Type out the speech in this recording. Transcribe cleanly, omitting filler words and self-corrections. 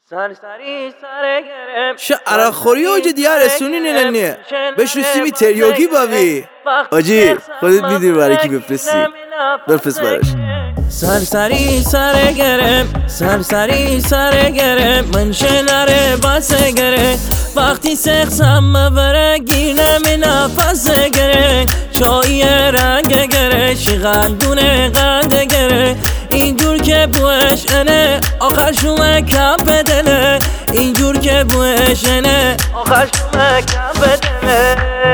شعر خوری آجی دیار رسونی ننیه بهش رسیمی تریاکی باوی آجی خودت میدونی برای کی بفرستی بفرست براش. سرسری سر گرم سرسری سر گرم من شنره باسه گره وقتی سخسم مبره گیرم نفس گره چایی رنگ گره شغندونه قند گره اینجور که بوش انه آخر شومه کم بدله اینجور که بوش انه آخر شومه کم بدله